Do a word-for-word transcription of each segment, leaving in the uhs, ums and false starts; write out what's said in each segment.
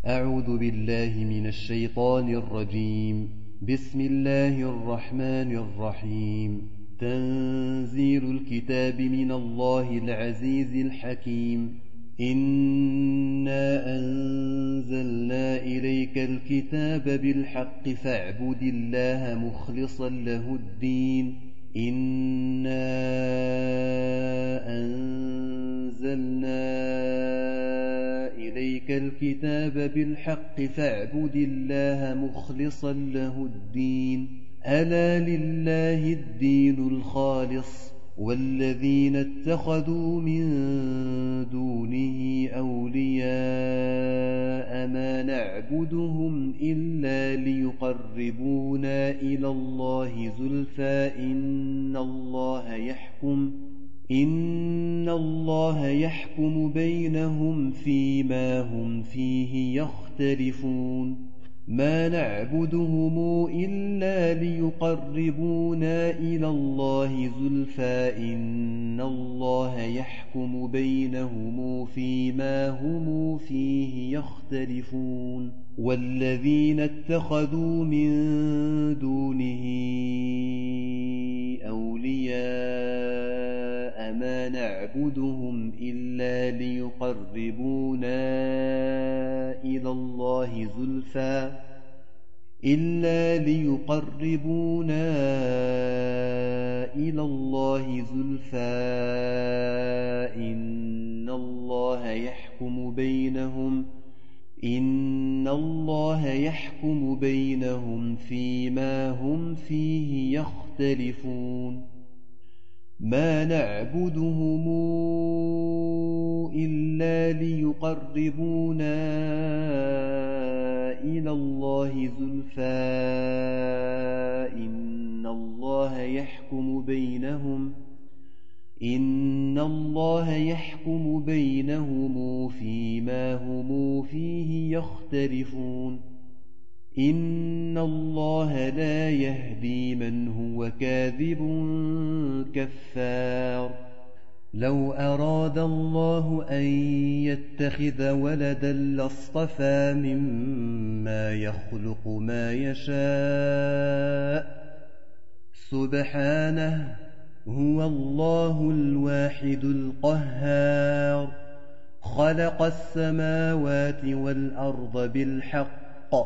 أعوذ بالله من الشيطان الرجيم. بسم الله الرحمن الرحيم. تنزيل الكتاب من الله العزيز الحكيم. إنا أنزلنا إليك الكتاب بالحق فاعبد الله مخلصا له الدين. إنا أنزلنا إليك الكتاب بالحق فاعبد الله مخلصا له الدين. ألا لله الدين الخالص والذين اتخذوا من دونه أولياء ما نعبدهم إلا ليقربونا إلى الله زلفى إن الله يحكم إن الله يحكم بينهم فيما هم فيه يختلفون. ما نعبدهم إلا ليقربونا إلى الله زلفى إن الله يحكم بينهم فيما هم فيه يختلفون. والذين اتخذوا من دونه أولياء ما نعبدهم إلا ليقربونا إلى الله زلفى إلا ليقربونا إلى الله زلفى إن الله يحكم بينهم إن الله يحكم بينهم فيما هم فيه يختلفون. ما نعبدهم إلا ليقربونا إلى الله زلفى إن الله يحكم بينهم إن الله يحكم بينهم فيما هم فيه يختلفون. إن الله لا يهدي من هو كاذب كفار. لو أراد الله أن يتخذ ولدا لاصطفى مما يخلق ما يشاء سبحانه هو الله الواحد القهار. خلق السماوات والأرض بالحق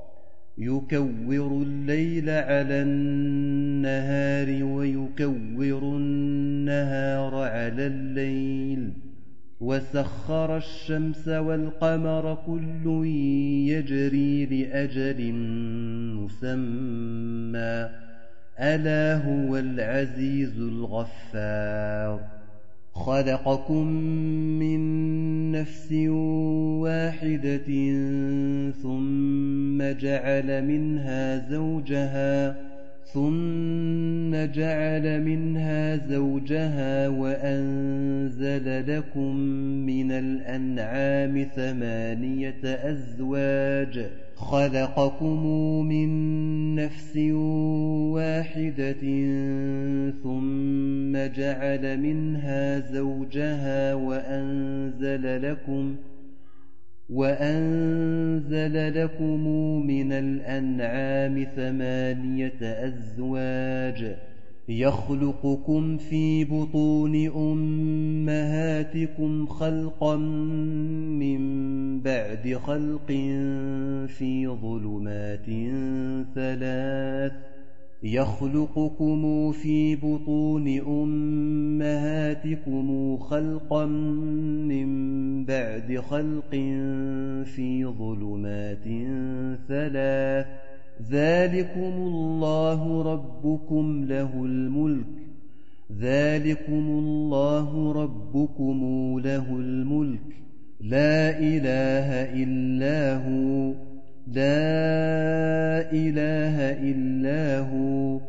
يكور الليل على النهار ويكور النهار على الليل وسخر الشمس والقمر كل يجري لأجل مسمى ألا هو العزيز الغفار. خلقكم من نفس واحدة ثم جعل منها زوجها ثم جعل منها زوجها وأنزل لكم من الأنعام ثمانية أزواج. خلقكم من نفس واحدة ثم جعل منها زوجها وأنزل لكم وأنزل لكم من الأنعام ثمانية أزواج. يخلقكم في بطون أمهاتكم خلقا من بعد خلق في ظلمات ثلاث يخلقكم في بطون أمهاتكم خلقا من بعد خلق في ظلمات ثلاث ذلكم الله ربكم له الملك ذلكم الله ربكم له الملك لا إله إلا هو لا إله إلا هو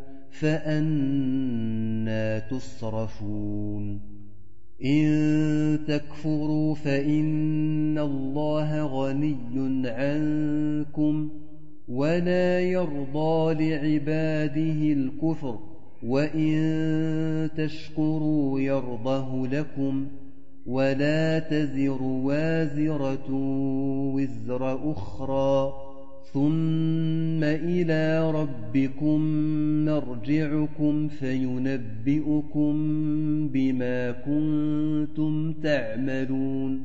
فأنى تصرفون. إن تكفروا فإن الله غني عنكم ولا يرضى لعباده الكفر وإن تشكروا يرضه لكم ولا تزر وازرة وزر أخرى ثم إلى ربكم مرجعكم فينبئكم بما كنتم تعملون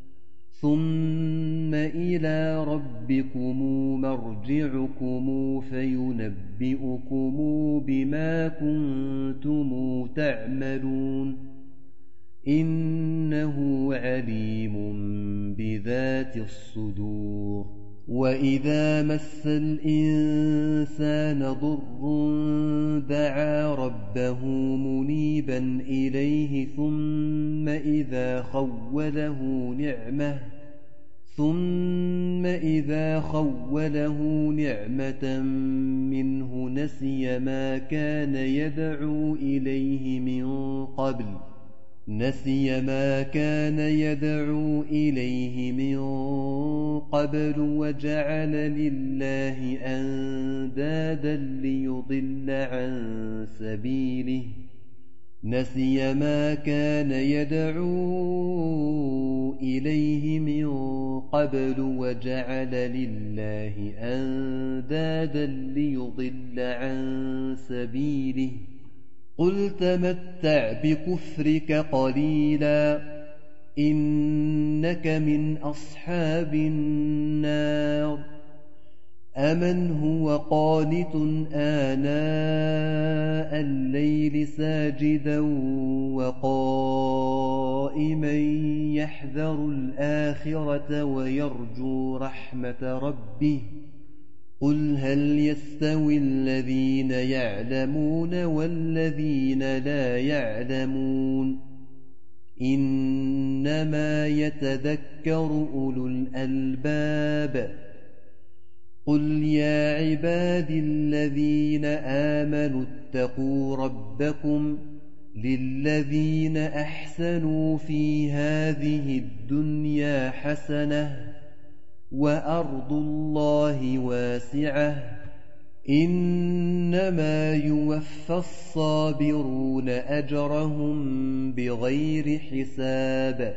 ثم إلى ربكم مرجعكم فينبئكم بما كنتم تعملون إنه عليم بذات الصدور وإذا مس الإنسان ضر دعا ربه منيبا إليه ثم إذا خوله نعمة ثم إذا خوله نعمة منه نسي ما كان يدعو إليه من قبل نسي ما كان يدعو إليه من قبل وجعل لله أندادا ليضل عن سبيله نسي ما كان يدعو إليه من قبل وجعل لله أندادا ليضل عن سبيله قل تمتع بكفرك قليلا إنك من أصحاب النار أمن هو قانت آناء الليل ساجدا وقائما يحذر الآخرة ويرجو رحمة ربه قل هل يستوي الذين يعلمون والذين لا يعلمون إنما يتذكر أولو الألباب قل يا عبادي الذين آمنوا اتقوا ربكم للذين أحسنوا في هذه الدنيا حسنة وأرض الله واسعة إنما يوفى الصابرون أجرهم بغير حساب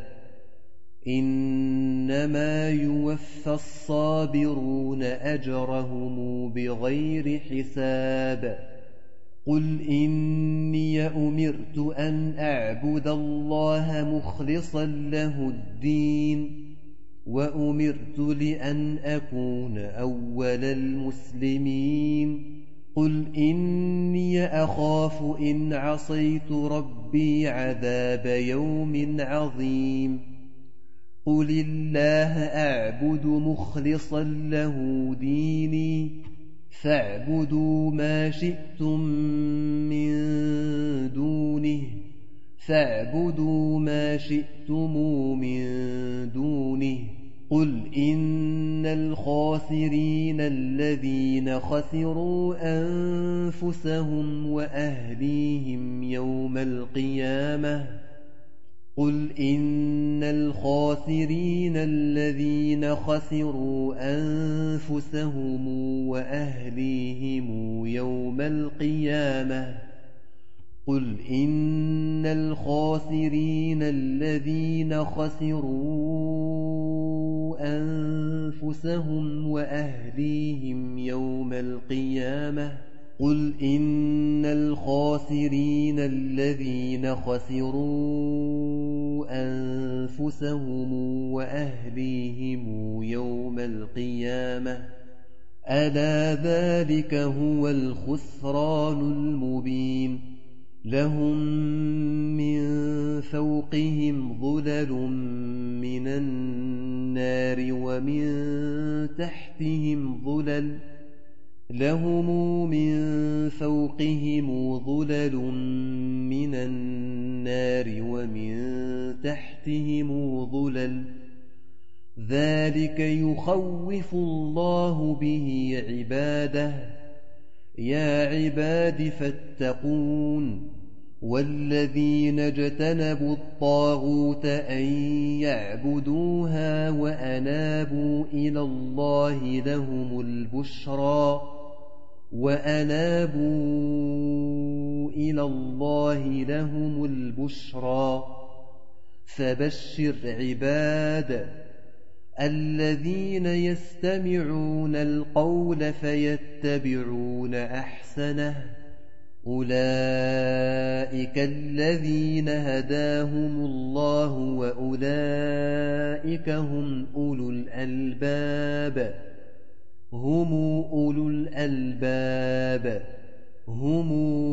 إنما يوفى الصابرون أجرهم بغير حساب قل إني أمرت أن أعبد الله مخلصا له الدين وأمرت لأن أكون أول المسلمين قل إني أخاف إن عصيت ربي عذاب يوم عظيم قل الله أعبد مخلصا له ديني فاعبدوا ما شئتم من دونه فاعبدوا ما شئتم من دونه قل إن الخاسرين الذين خسروا أنفسهم وأهليهم يوم القيامة قل إن الخاسرين الذين خسروا أنفسهم وأهليهم يوم القيامة قل إن الخاسرين الذين خسروا أنفسهم وأهليهم يوم القيامة قل إن الخاسرين الذين خسروا أنفسهم وأهليهم يوم القيامة ألا ذلك هو الخسران المبين لهم من فوقهم ظلل من النار ومن تحتهم ظلل لهم من فوقهم ظلل من النار ومن تحتهم ظلل ذلك يخوف الله به عباده يا عباد فاتقون والذين اجتنبوا الطاغوت أن يعبدوها وأنابوا إلى الله لهم البشرى وأنابوا إلى الله لهم البشرى فبشر عباد الذين يستمعون القول فيتبعون أحسنه أولئك الذين هداهم الله وأولئك هم أولو الألباب هم أولو الألباب هم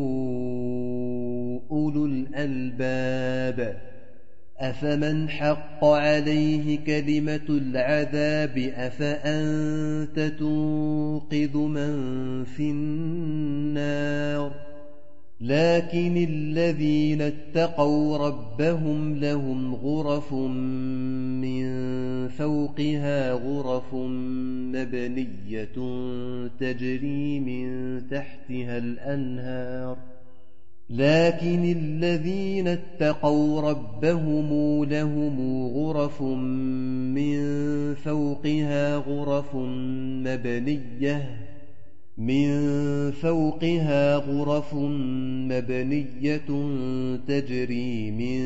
أولو الألباب أفمن حق عليه كلمة العذاب أفأنت تنقذ من في النار لكن الذين اتقوا ربهم لهم غرف من فوقها غرف مبنية تجري من تحتها الأنهار لكن الذين اتقوا ربهم لهم غرف من فوقها غرف مبنية من فوقها غرف مبنية تجري من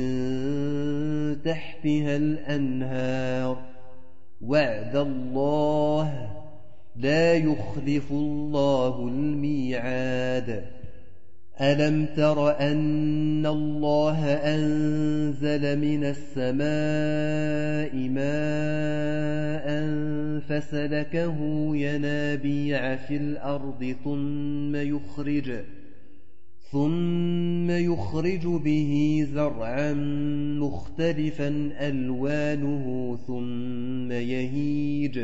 تحتها الأنهار وعد الله لا يخلف الله الميعاد ألم تر أن الله أنزل من السماء ماء فسلكه ينابيع في الأرض ثم يخرج ثم يخرج به زرعا مختلفا ألوانه ثم يهيج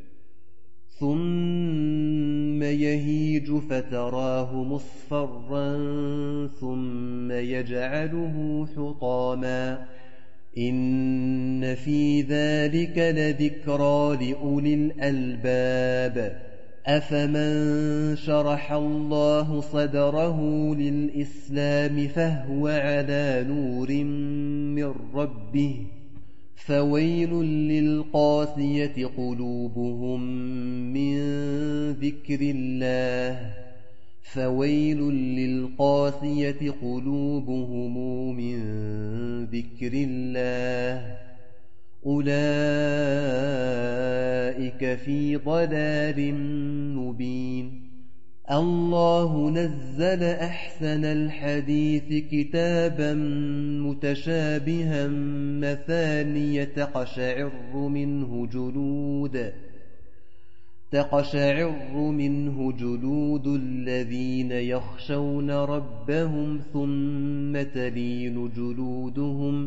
ثم يهيج فتراه مصفرا ثم يجعله حطاما إن في ذلك لذكرى لأولي الألباب أفمن شرح الله صدره للإسلام فهو على نور من ربه فويل للقاسية قلوبهم من ذكر الله فويل للقاسية قلوبهم من ذكر الله أولئك في ضلال مبين الله نزل أحسن الحديث كتابا متشابها مثانية تقشعر منه جلود تقشعر منه جلود الذين يخشون ربهم ثم تلين جلودهم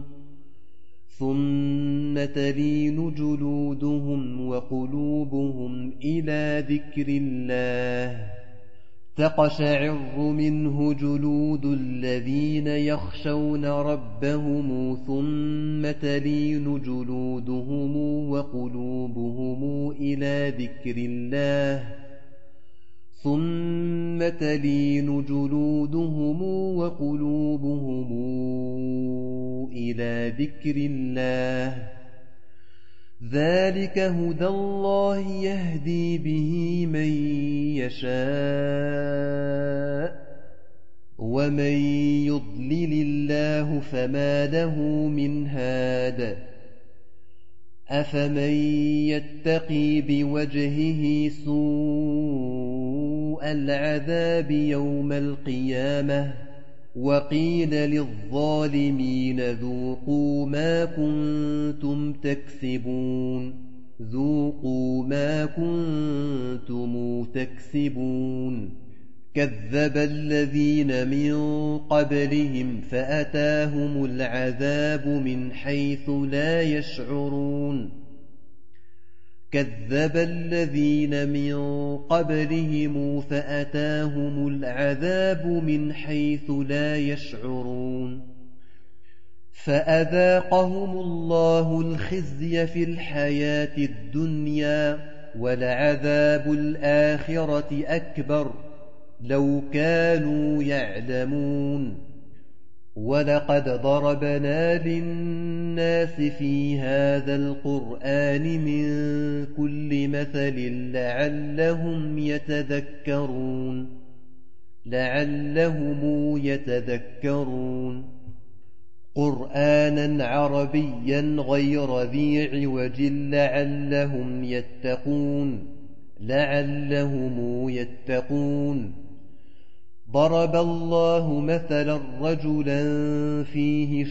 ثم تلين جلودهم وقلوبهم إلى ذكر الله تقشعر منه جلود الذين يخشون ربهم ثم تلين جلودهم وقلوبهم إلى ذكر الله ثم تلين جلودهم وقلوبهم إلى ذكر الله ذلك هدى الله يهدي به من يشاء ومن يضلل الله فما له من هاد أفمن يتقي بوجهه سوء العذاب يوم القيامة وقيل للظالمين ذوقوا ما كنتم تكسبون ذوقوا ما كنتم تكسبون كذب الذين من قبلهم فأتاهم العذاب من حيث لا يشعرون كذب الذين من قبلهم فأتاهم العذاب من حيث لا يشعرون فأذاقهم الله الخزي في الحياة الدنيا ولعذاب الآخرة أكبر لو كانوا يعلمون ولقد ضربنا للناس في هذا القرآن من كل مثل لعلهم يتذكرون لعلهم يتذكرون قرآنا عربيا غير ذي عوج لعلهم يتقون لعلهم يتقون ضرب الله مثلا رجلا فيه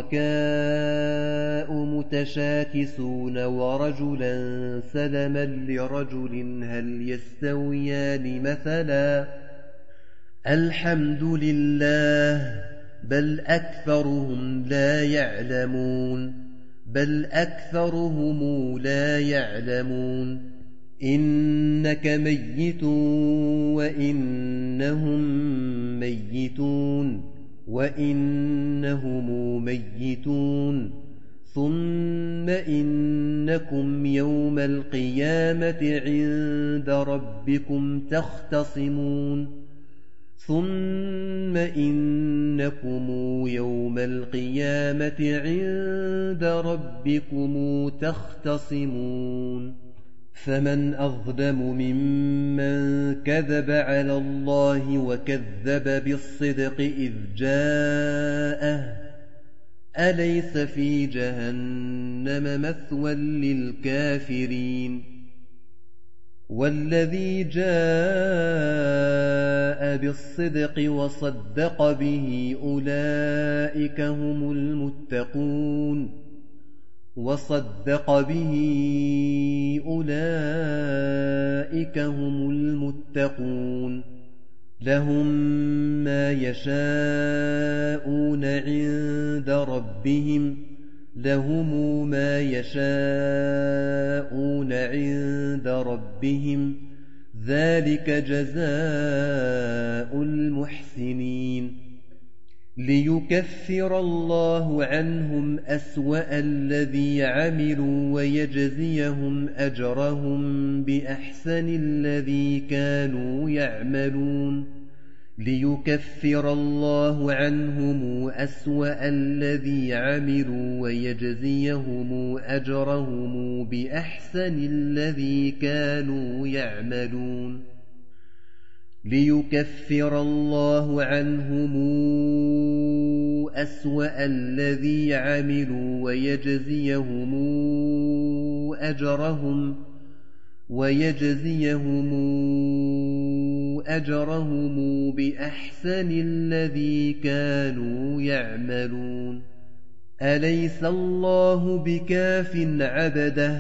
شركاء متشاكسون ورجلا سلما لرجل هل يستويان مثلا الحمد لله بل أكثرهم لا يعلمون بل أكثرهم لا يعلمون إنك ميت وإنهم ميتون وإنهم ميتون ثم إنكم يوم القيامة عند ربكم تختصمون ثم إنكم يوم القيامة عند ربكم تختصمون فمن أظلم ممن كذب على الله وكذب بالصدق إذ جاءه أليس في جهنم مثوى للكافرين والذي جاء بالصدق وصدق به أولئك هم المتقون وصدق به أولئك هم المتقون لهم ما يشاءون عند ربهم لهم ما يشاءون عند ربهم ذلك جزاء المحسنين ليكفر الله عنهم أسوأ الذي عملوا ويجزيهم أجرهم بأحسن الذي كانوا يعملون ليكفر الله عنهم أسوأ الذي عملوا ويجزيهم أجرهم بأحسن الذي كانوا يعملون ليكفر الله عنهم أسوأ الذي عملوا ويجزيهم أجرهم ويجزيهم أجرهم بأحسن الذي كانوا يعملون أليس الله بكاف عبده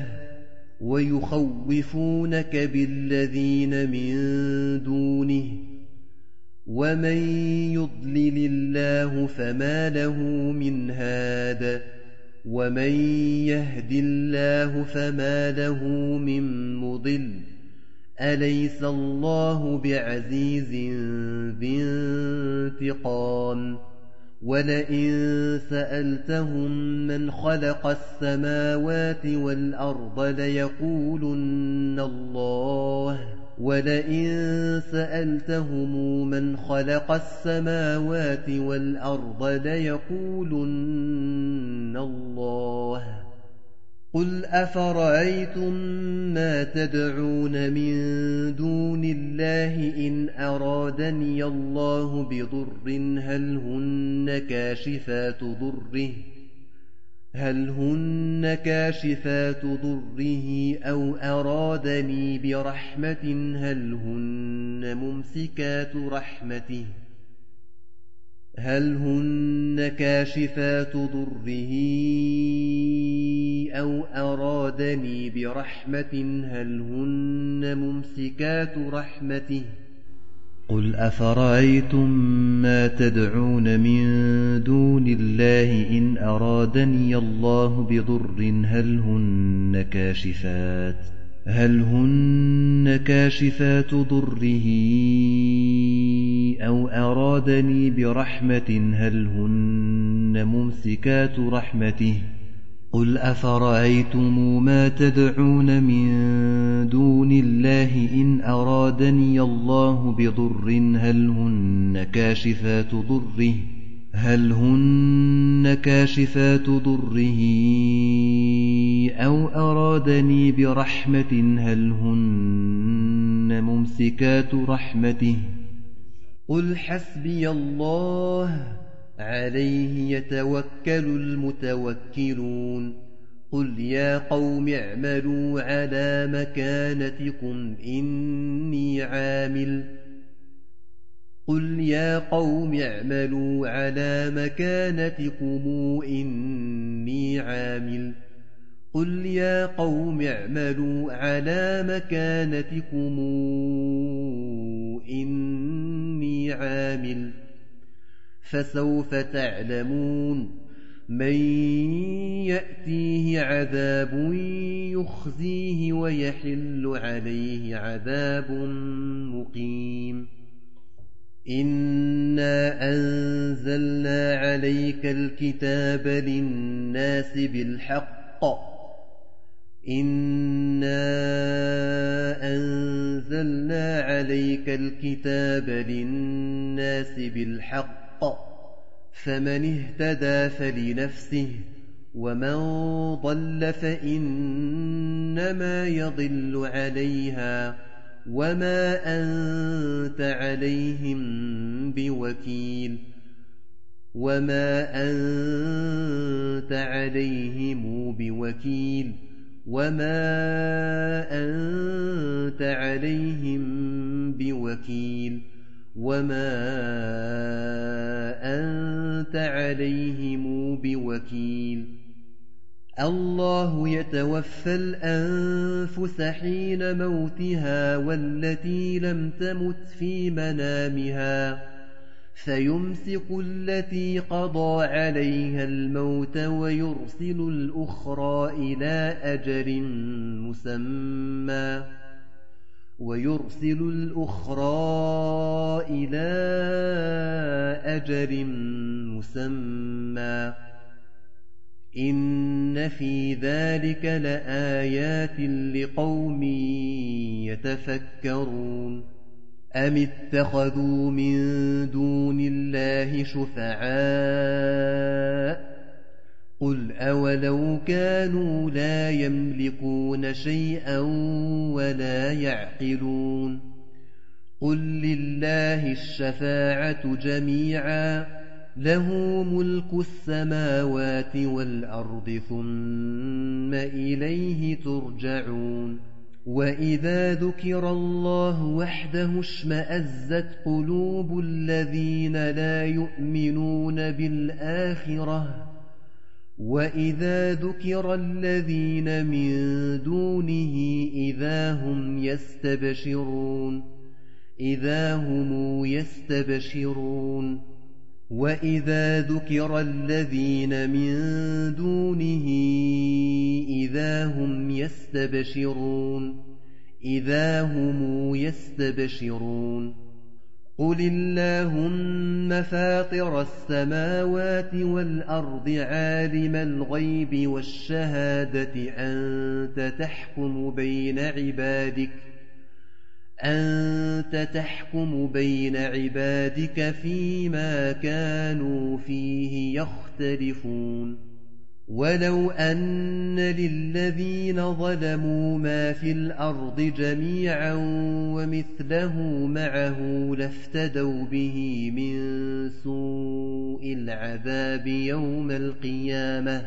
ويخوفونك بالذين من دونه ومن يضلل الله فما له من هاد ومن يهد الله فما له من مضل أليس الله بعزيز ذي انتقام ولئن سألتهم من خلق السماوات والأرض ليقولن الله ولئن سألتهم من خلق السماوات والأرض ليقولن الله قل أفرأيتم ما تدعون من دون الله إن أرادني الله بضر هل هن كاشفات ضره هل هن كاشفات ضره أو أرادني برحمة هل هن ممسكات رحمته هل هن كاشفات ضره أو أرادني برحمة هل هن ممسكات رحمته قل أفرأيتم ما تدعون من دون الله إن أرادني الله بضر هل هن كاشفات هل هن كاشفات ضره أو أرادني برحمة هل هن ممسكات رحمته قل أفرأيتم ما تدعون من دون الله إن أرادني الله بضر هل هن كاشفات ضره هل هن كاشفات ضره أو أرادني برحمة هل هن ممسكات رحمته قل حسبي الله عليه يتوكل المتوكلون قل يا قوم اعملوا على مكانتكم إني عامل قل يا قوم اعملوا على مكانتكم إني عامل قل يا قوم اعملوا على مكانتكم إني عامل فسوف تعلمون من يأتيه عذاب يخزيه ويحل عليه عذاب مقيم إنا أنزلنا عليك الكتاب للناس بالحق إنا أنزلنا عليك الكتاب للناس بالحق فمن اهتدى فلنفسه ومن ضل فإنما يضل عليها وما أنت عليهم بوكيل وما أنت عليهم بوكيل وما أنت عليهم بوكيل وما أنت عليهم بوكيل الله يتوفى الأنفس حين موتها والتي لم تمت في منامها فيمسك التي قضى عليها الموت ويرسل الأخرى إلى أجل مسمى ويرسل الأخرى إلى أجل مسمى إن في ذلك لآيات لقوم يتفكرون أم اتخذوا من دون الله شفعاء قل أولو كانوا لا يملكون شيئا ولا يعقلون قل لله الشفاعة جميعا له ملك السماوات والأرض ثم إليه ترجعون وإذا ذكر الله وحده اشمأزت قلوب الذين لا يؤمنون بالآخرة وإذا ذكر الذين من دونه إذا هم يستبشرون إذا هم يستبشرون وإذا ذكر الذين من دونه إذا هم يستبشرون إذا هم يستبشرون قل اللهم فاطر السماوات والأرض عالم الغيب والشهادة أنت تحكم بين عبادك أنت تحكم بين عبادك فيما كانوا فيه يختلفون ولو أن للذين ظلموا ما في الأرض جميعا ومثله معه لافتدوا به من سوء العذاب يوم القيامة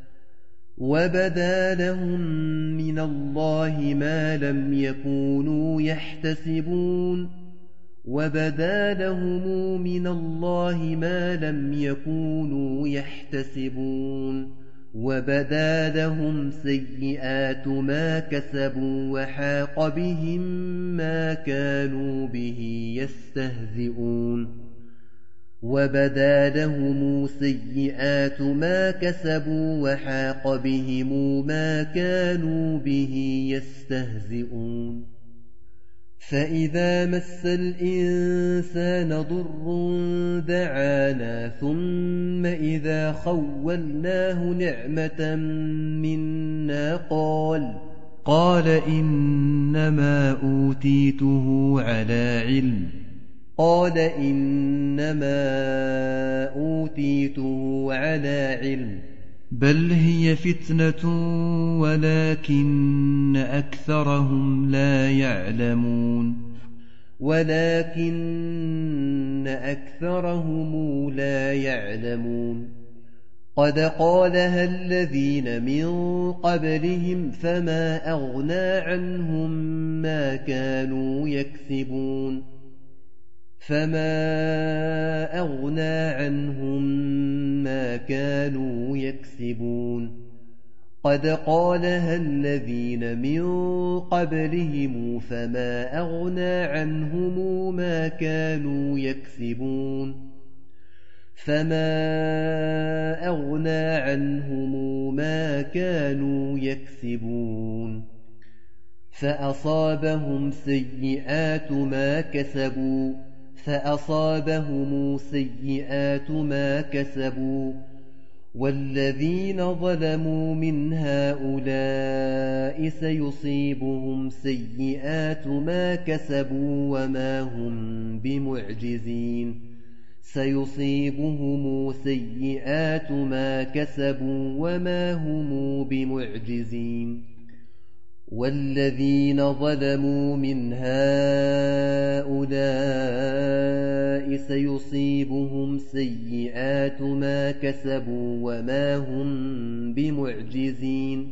وبدا لهم من الله ما لم يكونوا يحتسبون وبدا لهم من الله ما لم يكونوا يحتسبون وبدا لهم سيئات ما كسبوا وحاق بهم ما كانوا به يستهزئون وبدا لهم سيئات ما كسبوا وحاق بهم ما كانوا به يستهزئون فإذا مس الإنسان ضر دعانا ثم إذا خولناه نعمة منا قال قال إنما أوتيته على علم قال إنما أوتيته على علم بل هي فتنة ولكن أكثرهم لا يعلمون ولكن أكثرهم لا يعلمون قد قالها الذين من قبلهم فما أغنى عنهم ما كانوا يكسبون فما أغنى عنهم ما كانوا يكسبون قد قالها الذين من قبلهم فما أغنى عنهم ما كانوا يكسبون فما أغنى عنهم ما كانوا يكسبون فأصابهم سيئات ما كسبوا فأصابهم سيئات ما كسبوا والذين ظلموا من هؤلاء سيصيبهم سيئات ما كسبوا وما هم بمعجزين سيصيبهم سيئات ما كسبوا وما هم بمعجزين والذين ظلموا من هؤلاء سيصيبهم سيئات ما كسبوا وما هم بمعجزين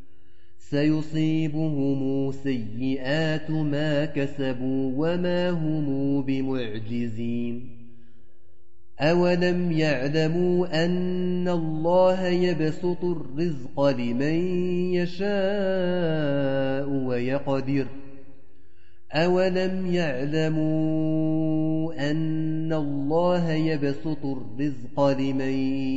سيصيبهم سيئات ما كسبوا وما هم بمعجزين أولم يعلموا أن الله يبسط الرزق لمن يشاء ويقدر أولم يعلموا أن الله يبسط الرزق لمن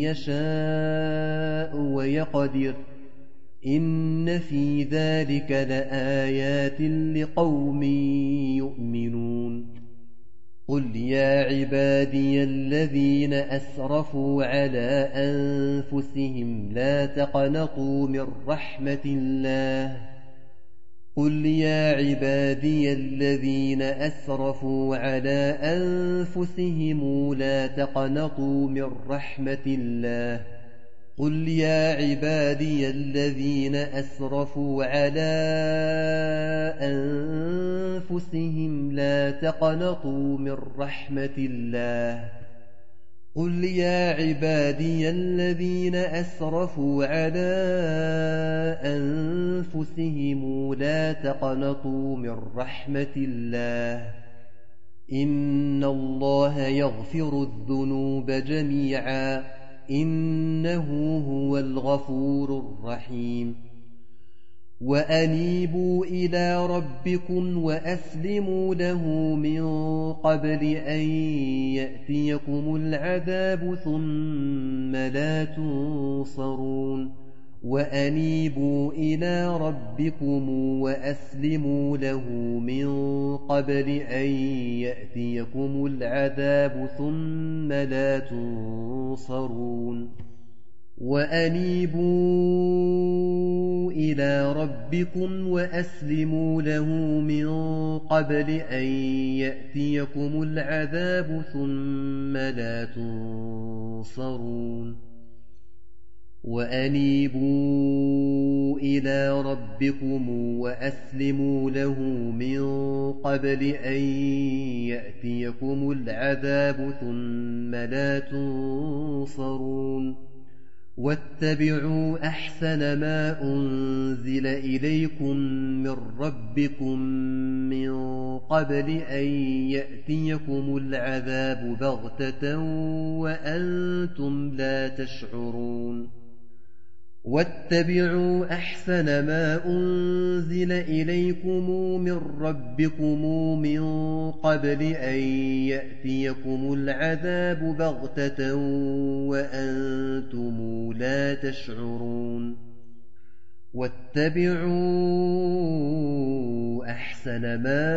يشاء ويقدر إن في ذلك لآيات لقوم يؤمنون قل يا عبادي الذين أسرفوا على أنفسهم لا تقنطوا من رحمة الله قل يا عبادي الذين أسرفوا على أنفسهم لا تقنطوا من رحمة الله قل يا عبادي الذين أسرفوا على أنفسهم لا تقنطوا من رحمة الله قل يا عبادي الذين أسرفوا على أنفسهم لا تقنطوا من رحمة الله إن الله يغفر الذنوب جميعا إنه هو الغفور الرحيم وأنيبوا إلى ربكم وأسلموا له من قبل أن يأتيكم العذاب ثم لا تنصرون وأنيبوا إلى ربكم وأسلموا له من قبل أن يأتيكم العذاب ثم لا تنصرون وأنيبوا إلى ربكم وأسلموا له من قبل أن يأتيكم العذاب ثم لا تنصرون وأنيبوا إلى ربكم وأسلموا له من قبل أن يأتيكم العذاب ثم لا تنصرون واتبعوا أحسن ما أنزل إليكم من ربكم من قبل أن يأتيكم العذاب بغتة وأنتم لا تشعرون واتبعوا أحسن ما أنزل إليكم من ربكم من قبل أن يأتيكم العذاب بغتة وأنتم لا تشعرون واتبعوا أحسن ما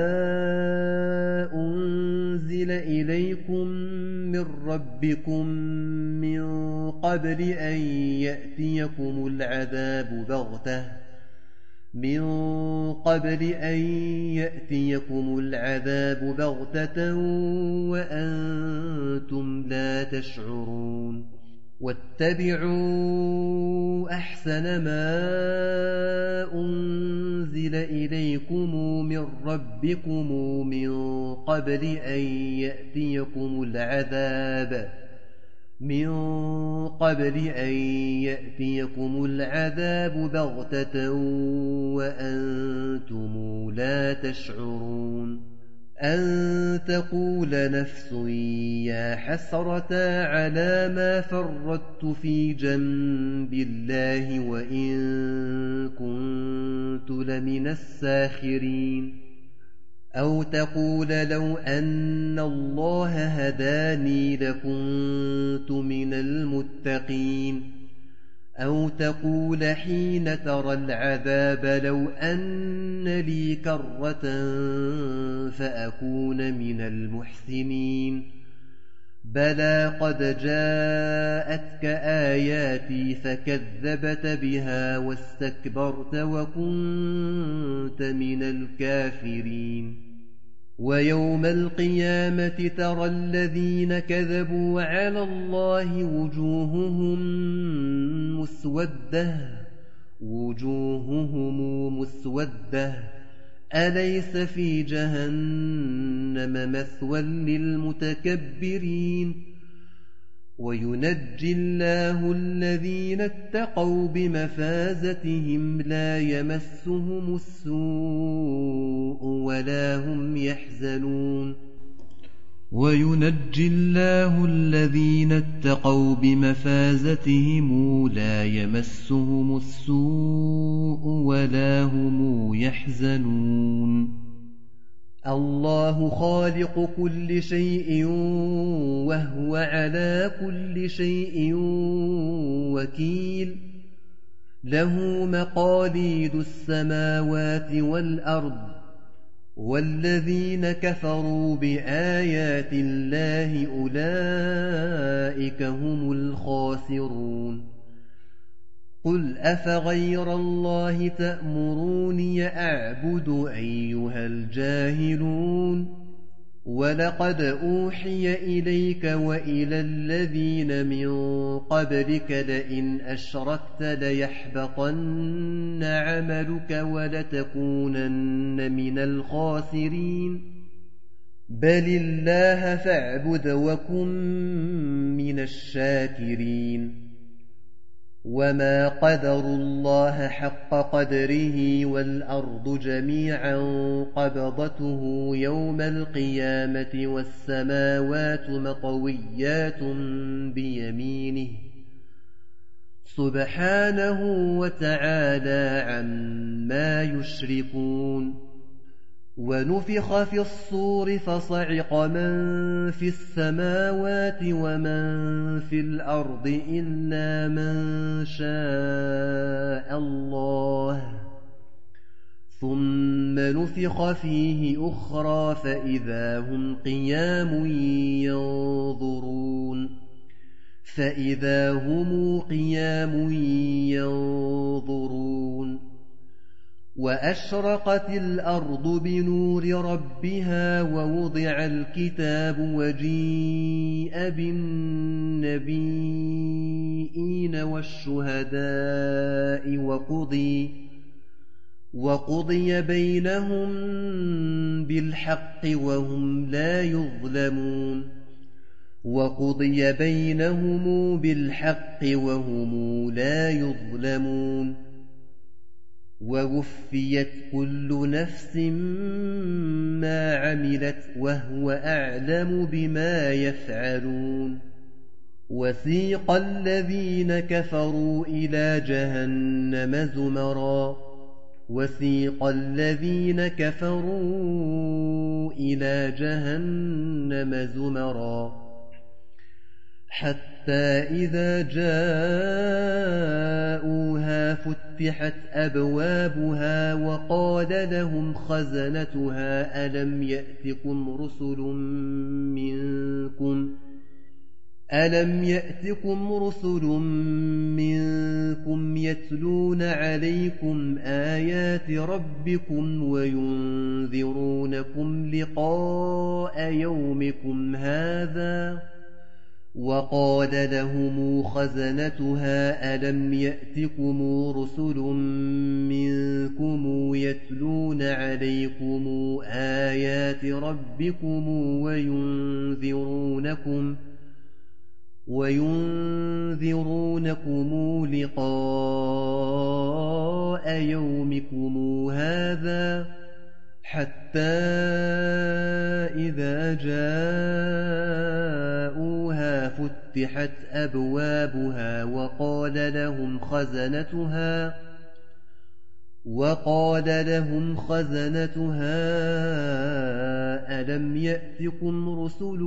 أنزل إليكم من ربكم من قبل أن يأتيكم العذاب بغتة من قبل أن يأتيكم العذاب بغتة وأنتم لا تشعرون واتبعوا أحسن ما أنزل إليكم من ربكم من قبل أن يأتيكم العذاب من قبل أن يأتيكم العذاب بغتة وأنتم لا تشعرون أن تقول نفس يا حسرة على ما فرطت في جنب الله وإن كنت لمن الساخرين أو تقول لو أن الله هداني لكنت من المتقين أو تقول حين ترى العذاب لو أن لي كرة فأكون من المحسنين بلى قد جاءتك آياتي فكذبت بها واستكبرت وكنت من الكافرين ويوم القيامة ترى الذين كذبوا على الله وجوههم مسودة وجوههم مسودة أليس في جهنم مثوى للمتكبرين وينجي الله الذين اتقوا بمفازتهم لا يمسهم السوء ولا هم يحزنون وينجي الله الذين اتقوا بمفازتهم لا يمسهم السوء ولا هم يحزنون الله خالق كل شيء وهو على كل شيء وكيل له مقاليد السماوات والأرض والذين كفروا بآيات الله أولئك هم الخاسرون قل أفغير الله تأمروني أعبد أيها الجاهلون ولقد أوحي إليك وإلى الذين من قبلك لئن أشركت ليحبطن عملك ولتكونن من الخاسرين بل الله فاعبد وكن من الشاكرين وما قدروا الله حق قدره والأرض جميعا قبضته يوم القيامة والسماوات مطويات بيمينه سبحانه وتعالى عما يشركون ونفخ في الصور فصعق من في السماوات ومن في الأرض إلا من شاء الله ثم نفخ فيه أخرى فإذا هم قيام ينظرون فإذا هم قيام ينظرون وأشرقت الأرض بنور ربها ووضع الكتاب وجيء بالنبيين والشهداء وقضي, وقضي بينهم بالحق وهم لا يظلمون وقضي بينهم بالحق وهم لا يظلمون ووفيت كل نفس ما عملت وهو أعلم بما يفعلون وسيق الذين كفروا إلى جهنم زمرا وسيق الذين كفروا إلى جهنم زمرا حتى إذا جاءوها فتحت أبوابها وقال لهم خزنتها ألم يأتكم رسل منكم ألم يأتكم رسل منكم يتلون عليكم آيات ربكم وينذرونكم لقاء يومكم هذا وقال لهم خزنتها ألم يأتكم رسل منكم يتلون عليكم آيات ربكم وينذرونكم وينذرونكم لقاء يومكم هذا حتى إذا جاءوها فتحت أبوابها وقال لهم خزنتها وقال لهم خزنتها ألم يأتكم رسل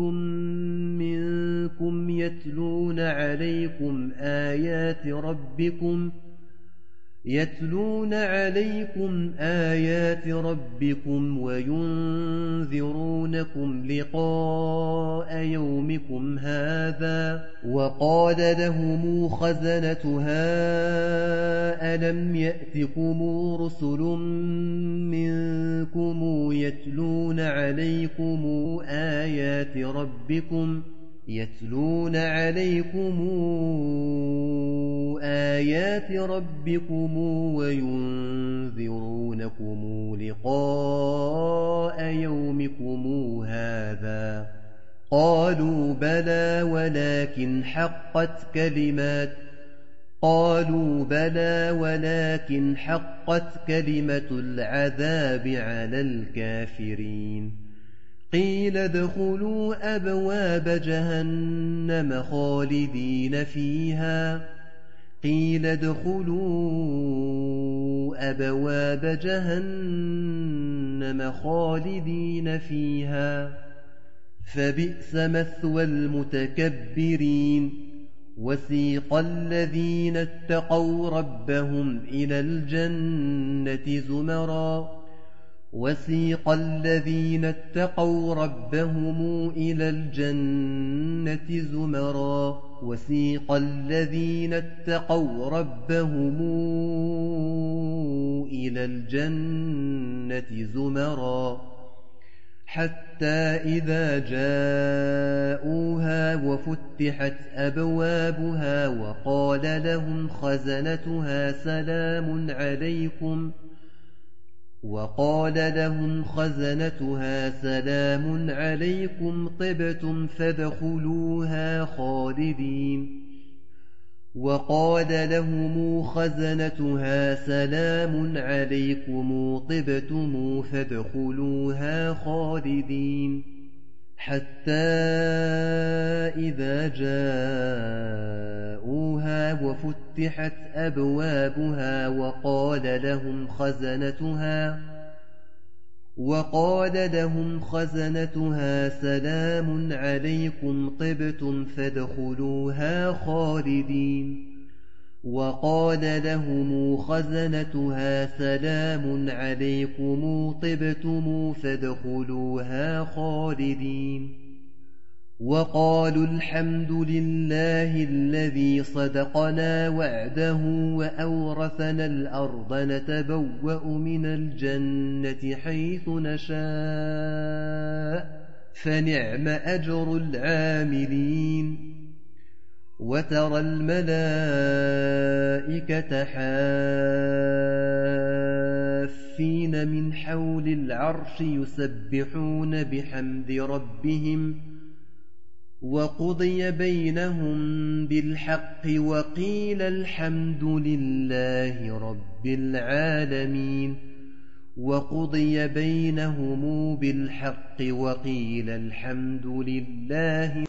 منكم يتلون عليكم آيات ربكم يتلون عليكم آيات ربكم وينذرونكم لقاء يومكم هذا وقال لهم خزنتها ألم يأتكم رسل منكم يتلون عليكم آيات ربكم يتلون عليكم آيات ربكم وينذرونكم لقاء يومكم هذا قالوا بلى ولكن حقت كلمات قالوا بلى ولكن حقت كلمة العذاب على الكافرين قيل ادخلوا أبواب جهنم خالدين فيها قيل ادخلوا أبواب جهنم خالدين فيها فبئس مثوى المتكبرين وسيق الذين اتقوا ربهم إلى الجنة زمرًا وسيق الذين اتقوا ربهم إلى الجنة زمرًا وسيق الذين اتقوا ربهم إلى الجنة زمرًا حتى إذا جاءوها وفتحت أبوابها وقال لهم خزنتها سلام عليكم وقال لهم خزنتها سلام عليكم طبتم فادخلوها خالدين وقال لهم خزنتها سلام عليكم طبتم فادخلوها خالدين حتى إذا جاءوها وفتحت أبوابها وقال لهم خزنتها وقال لهم خزنتها سلام عليكم طبتم فادخلوها خالدين وقال لهم خزنتها سلام عليكم طبتم فادخلوها خالدين وقالوا الحمد لله الذي صدقنا وعده وأورثنا الأرض نتبوأ من الجنة حيث نشاء فنعم أجر العاملين وترى الملائكة حافين من حول العرش يسبحون بحمد ربهم وقضي بينهم بالحق وقيل الحمد لله رب العالمين وقضي بينهم بالحق وقيل الحمد لله